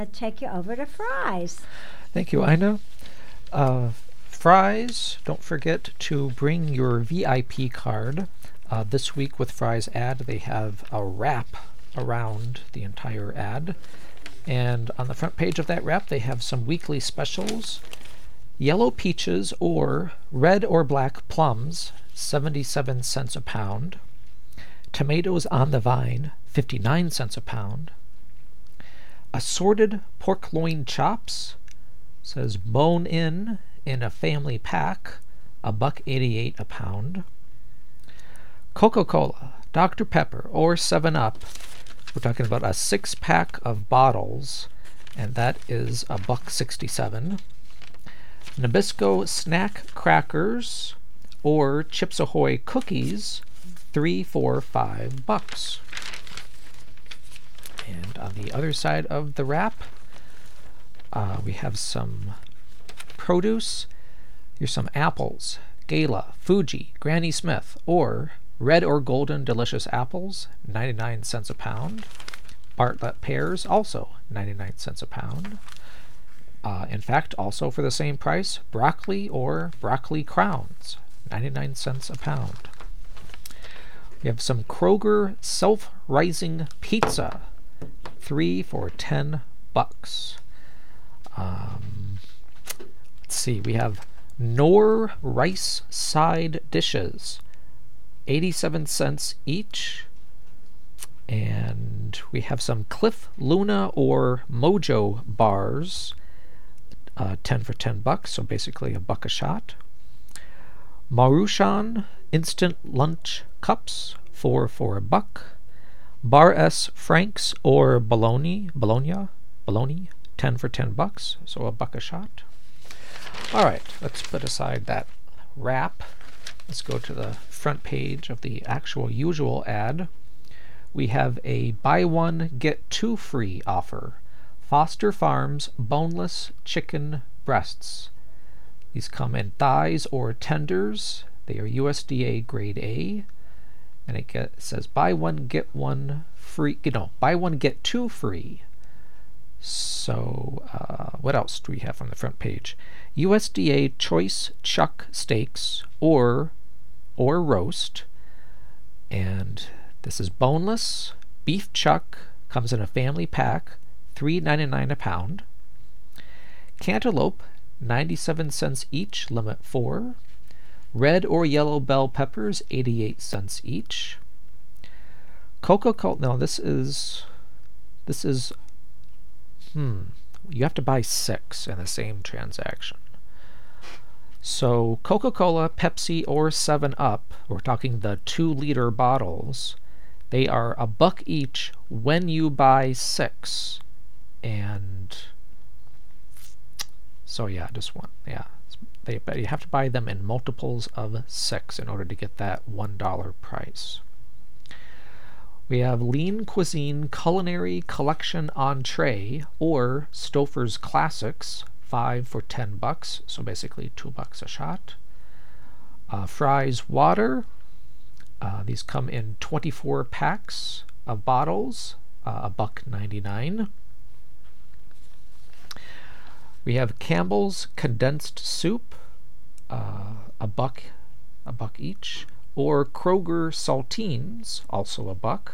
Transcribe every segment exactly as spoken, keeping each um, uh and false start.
take you over to Fry's. Thank you, Ina. Uh, Fry's, don't forget to bring your V I P card. Uh, this week with Fry's ad, they have a wrap around the entire ad. And on the front page of that wrap, they have some weekly specials. Yellow peaches or red or black plums, seventy-seven cents a pound. Tomatoes on the vine, fifty-nine cents a pound. Assorted pork loin chops, says bone in in a family pack, a buck eighty-eight a pound. Coca-Cola, Doctor Pepper, or seven up. We're talking about a six-pack of bottles, and that is a buck sixty-seven. Nabisco snack crackers or Chips Ahoy cookies, three, four, five bucks. And on the other side of the wrap, uh, we have some produce. Here's some apples, Gala, Fuji, Granny Smith, or red or golden delicious apples, ninety-nine cents a pound. Bartlett pears, also ninety-nine cents a pound. Uh, in fact, also for the same price, broccoli or broccoli crowns, ninety-nine cents a pound. We have some Kroger self-rising pizza, three for ten bucks. Um, let's see, we have Knorr rice side dishes, eighty-seven cents each. And we have some Cliff Luna or Mojo bars, uh, ten for ten bucks, so basically a buck a shot. Maruchan instant lunch cups, four for a buck. Bar S Franks or Bologna, Bologna, Bologna, ten for ten bucks, so a buck a shot. All right, let's put aside that wrap. Let's go to the front page of the actual usual ad. We have a buy one, get two free offer. Foster Farms boneless chicken breasts. These come in thighs or tenders. They are U S D A grade A. And it, get, it says buy one, get one free. You know, buy one, get two free. So, uh, what else do we have on the front page? U S D A choice chuck steaks or or roast. And this is boneless beef chuck, comes in a family pack, three ninety-nine a pound. Cantaloupe, ninety-seven cents each, limit four. Red or yellow bell peppers, eighty-eight cents each. Coca-Cola, no, this is, this is, hmm, you have to buy six in the same transaction. So Coca-Cola, Pepsi, or seven up, we're talking the two-liter bottles, they are a buck each when you buy six. And so yeah, just one, yeah. They, but you have to buy them in multiples of six in order to get that one dollar price. We have Lean Cuisine Culinary Collection Entree or Stouffer's Classics, five for ten bucks, so basically two bucks a shot. Uh, Fry's Water, uh, these come in twenty-four packs of bottles, uh, a buck ninety-nine. We have Campbell's Condensed Soup, uh, a buck, a buck each, or Kroger Saltines, also a buck.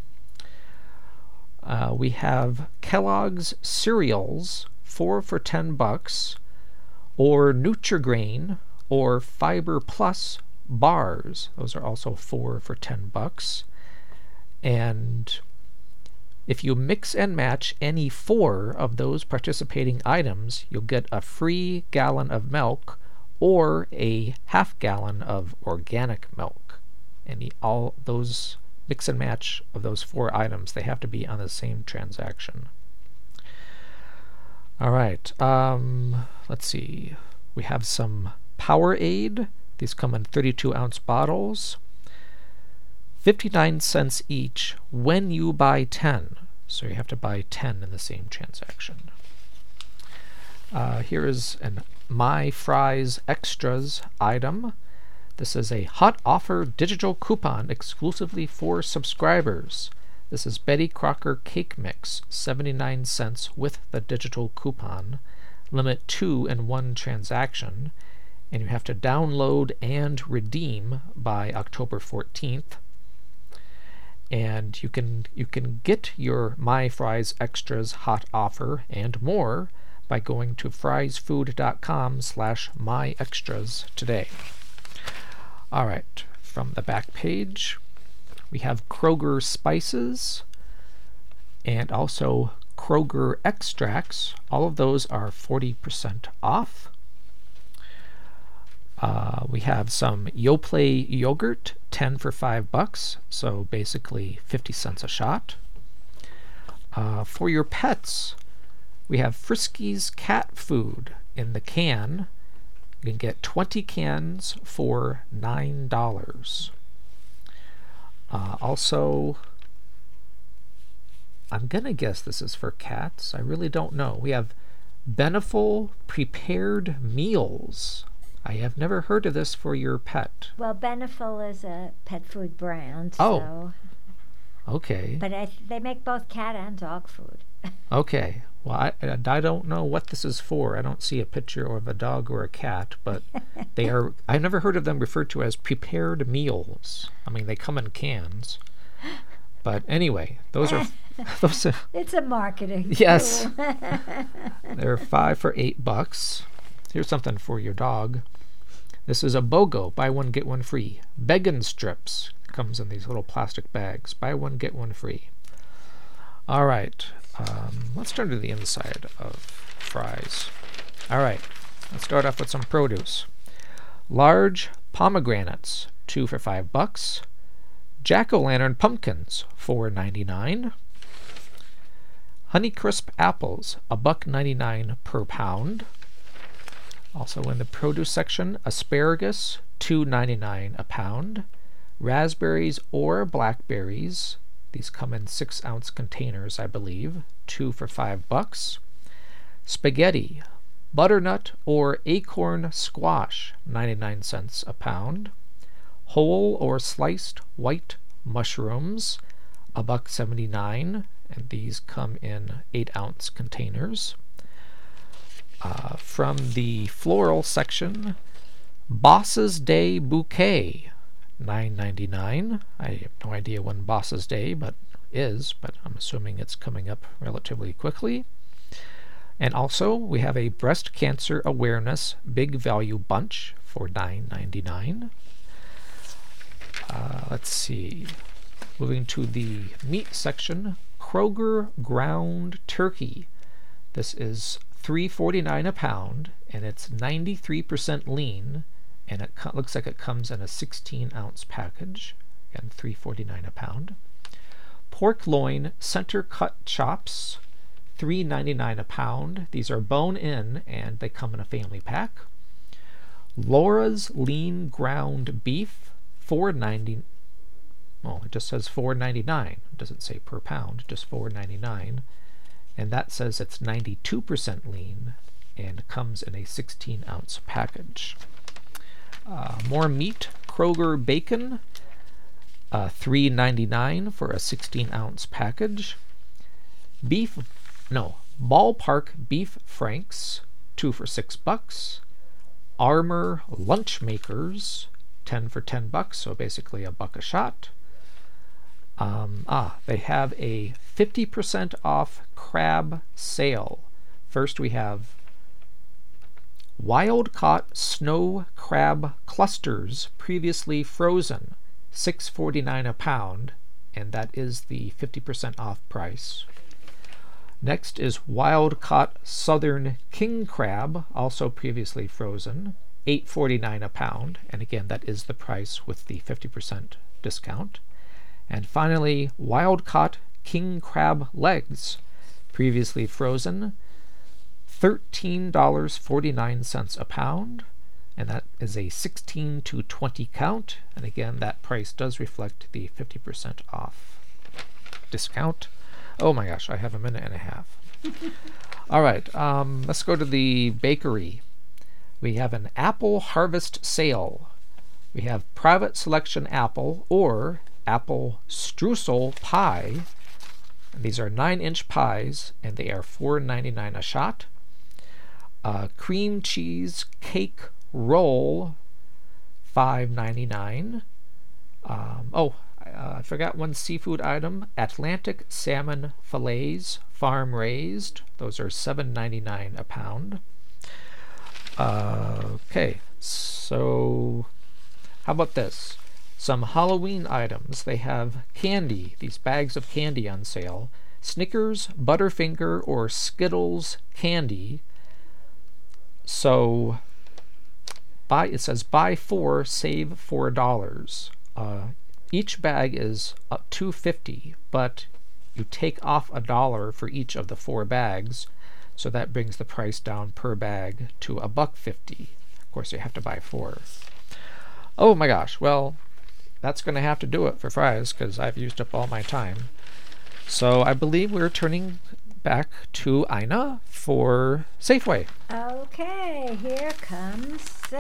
Uh, we have Kellogg's Cereals, four for ten bucks, or Nutri-Grain or Fiber Plus bars. Those are also four for ten bucks. And if you mix and match any four of those participating items, you'll get a free gallon of milk or a half gallon of organic milk. And all those mix and match of those four items, they have to be on the same transaction. All right, um, let's see. We have some Powerade. These come in thirty-two ounce bottles. fifty-nine cents each when you buy ten. So you have to buy ten in the same transaction. Uh, here is an My Fry's Extras item. This is a hot offer digital coupon exclusively for subscribers. This is Betty Crocker Cake Mix, seventy-nine cents with the digital coupon. Limit two in one transaction, and you have to download and redeem by October fourteenth. And you can you can get your My Fries Extras hot offer and more by going to friesfood.com slash myextras today. All right, from the back page, we have Kroger Spices and also Kroger Extracts. All of those are forty percent off. Uh, we have some Yoplait yogurt, ten for five bucks, so basically fifty cents a shot. Uh, for your pets, we have Friskies cat food in the can. You can get twenty cans for nine dollars. Uh, also, I'm going to guess this is for cats. I really don't know. We have Beneful prepared meals. I have never heard of this for your pet. Well, Beneful is a pet food brand. Oh. So, Okay. but I, they make both cat and dog food. Okay. Well, I, I don't know what this is for. I don't see a picture of a dog or a cat, but they are. I've never heard of them referred to as prepared meals. I mean, they come in cans. But anyway, those are those are. It's a marketing Yes. tool. They're five for eight bucks. Here's something for your dog. This is a BOGO, buy one get one free. Beggin strips comes in these little plastic bags. Buy one get one free. All right, um, let's turn to the inside of fries. All right, let's start off with some produce. Large pomegranates, two for five bucks. Jack-o'-lantern pumpkins, four ninety-nine. Honeycrisp apples, a buck ninety-nine per pound. Also in the produce section, asparagus, two ninety-nine a pound. Raspberries or blackberries, these come in six ounce containers, I believe, two for five bucks. Spaghetti, butternut or acorn squash, ninety-nine cents a pound. Whole or sliced white mushrooms, a buck seventy-nine, and these come in eight ounce containers. Uh, from the floral section, Boss's Day Bouquet, nine ninety-nine. I have no idea when Boss's Day but is, but I'm assuming it's coming up relatively quickly. And also, we have a breast cancer awareness big value bunch for nine ninety-nine. Uh, let's see. Moving to the meat section, Kroger ground turkey. This is three forty-nine a pound, and it's ninety-three percent lean, and it co- looks like it comes in a sixteen ounce package, and three forty-nine a pound. Pork loin center cut chops, three ninety-nine a pound. These are bone in, and they come in a family pack. Laura's lean ground beef, four ninety. Well, it just says four ninety-nine. It doesn't say per pound, just four ninety-nine. And that says it's ninety-two percent lean and comes in a sixteen ounce package. Uh, more meat, Kroger bacon, uh, three ninety-nine for a sixteen ounce package. Beef, no, ballpark beef franks, two for six bucks. Armor lunch makers, ten for ten bucks, so basically a buck a shot. Um, ah, they have a fifty percent off crab sale. First we have wild caught snow crab clusters, previously frozen, six forty-nine a pound, and that is the fifty percent off price. Next is wild caught southern king crab, also previously frozen, eight forty-nine a pound, and again that is the price with the fifty percent discount. And finally, wild caught king crab legs, previously frozen, thirteen dollars and forty-nine cents a pound, and that is a sixteen to twenty count, and again that price does reflect the fifty percent off discount. Oh my gosh, I have a minute and a half. All right, um, let's go to the bakery. We have an apple harvest sale. We have private selection apple or apple streusel pie, And these are nine-inch pies, and they are four ninety-nine a shot. Uh, cream cheese cake roll, five ninety-nine. Um, oh, uh, I forgot one seafood item. Atlantic salmon fillets, farm raised. Those are seven ninety-nine a pound. Uh, okay, so how about this? Some Halloween items. They have candy, these bags of candy on sale. Snickers, Butterfinger, or Skittles candy. So buy, it says buy four, save four dollars. Uh, each bag is up two fifty, but you take off a dollar for each of the four bags, so that brings the price down per bag to a buck fifty. Of course, you have to buy four. Oh my gosh! Well, that's going to have to do it for fries because I've used up all my time. So I believe we're turning back to Ina for Safeway. Okay, here comes